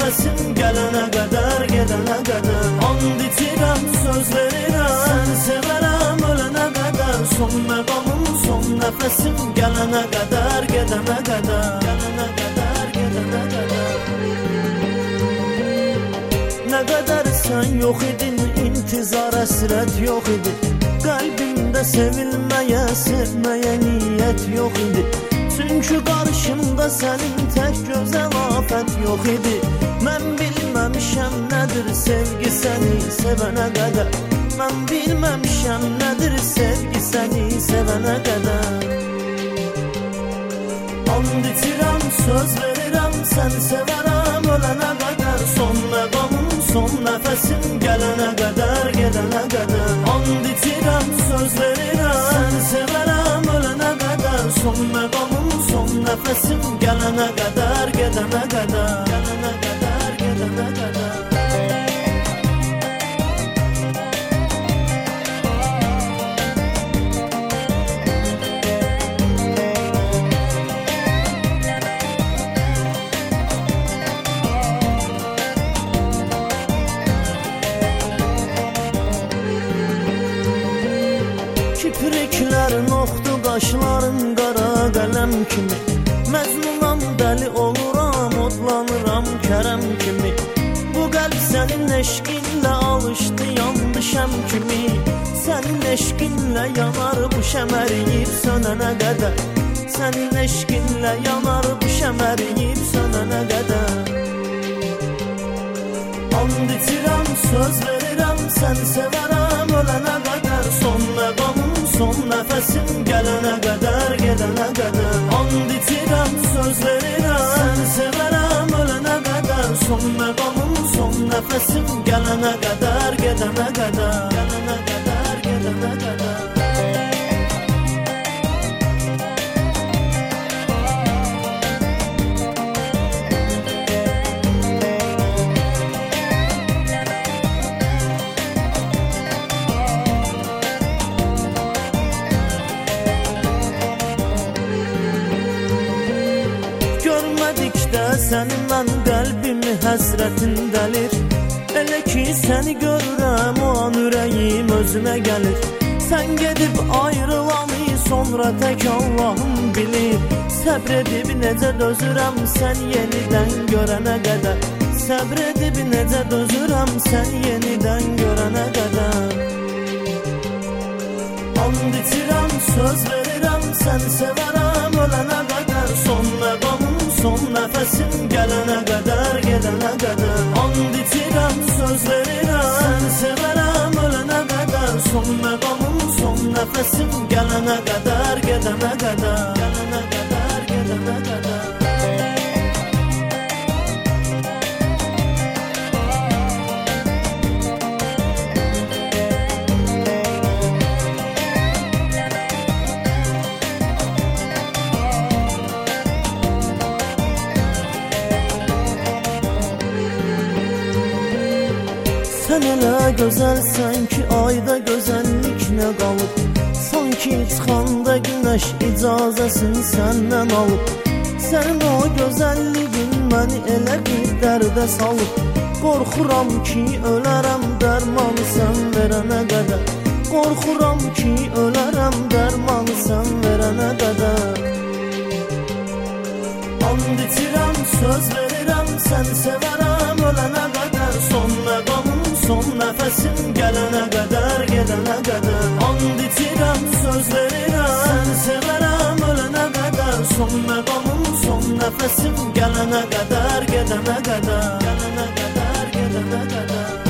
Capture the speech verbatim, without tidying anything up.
nəfəsim gələnə qədər, gedənə qədər. And içirəm, söz verirəm, səni sevərəm ölənə qədər. Son məqamım, son nəfəsim gələnə qədər, gedənə qədər, gələnə qədər, gedənə qədər. Nə qədər sən yox idin, intizar əsrət yox idi. Qəlbimdə sevilməyə, sevməyə niyyət yox idi. Çünki qarşımda sənin tək gözəl afət yox idi. Mən bilməmişəm nədir sevgi səni sevənə qədər. Mən bilməmişəm nədir sevgi səni sevənə qədər. And içirəm, söz verirəm, səni sevərəm ölənə qədər. Son məqamım, son nəfəsim gələnə qədər, gedənə qədər. And içirəm, söz verirəm, səni sevərəm ölənə qədər. Son məqamım, son nəfəsim gələnə qədər, gedənə qədər, gələnə qədər, gedənə qədər. Kipriklərin oxdu, qaşların qara qələm kimi. Məcnunam, dəli oluram, odlanıram kərəm kimi. Bu qəlb sənin eşqinlə alışdı, yandı şəm kimi. Sənin eşqinlə yanar bu şəməriyib sönənə qədər. Sənin eşqinlə yanar bu şəməriyib sönənə qədər. And içirəm, söz verirəm, səni sevərəm ölənə qədər. Son məqamım, son nəfəsim gələnə qədər, gedənə qədər. And içirəm, söz verirəm, səni sevərəm ölənə qədər. Son məqamım, son nəfəsim gələnə qədər, gedənə qədər, gələnə qədər, gedənə qədər. Sənin mən qəlbimi həsrətin dəlir. Elə ki səni görürəm o an ürəyim özünə gəlir. Sən gedib ayrılanı sonra tək Allahım bilir. Səbr edib necə dözürəm sən yenidən görənə qədər. Səbr edib necə dözürəm sən yenidən görənə qədər. And içirəm, söz verirəm, səni sevərəm ölənə qədər. Son məqamım, son nəfəsim gələnə qədər, gedənə qədər. And içirəm, söz verirəm, səni sevərəm ölənə qədər. Son məqamım, son nəfəsim gələnə qədər, gedənə qədər, gələnə qədər, gedənə qədər. Sən elə gözəlsən ki, ayda gözəllik nə qalıb. Sanki çıxanda günəş icazəsini səndən alıb. Sənin o gözəlliyin məni elə bir dərdə salıb. Qorxuram ki, ölərəm dərmanı sən verənə qədər. Qorxuram ki, ölərəm dərmanı sən verənə qədər. And içirəm, söz verirəm, səni sevərəm ölənə qədər. Son məqamım, son nəfəsim gələnə qədər, gedənə qədər. And içirəm, söz verirəm, səni sevərəm ölənə qədər. Son məqamım, son nəfəsim gələnə qədər, gedənə qədər, gələnə qədər, gedənə qədər.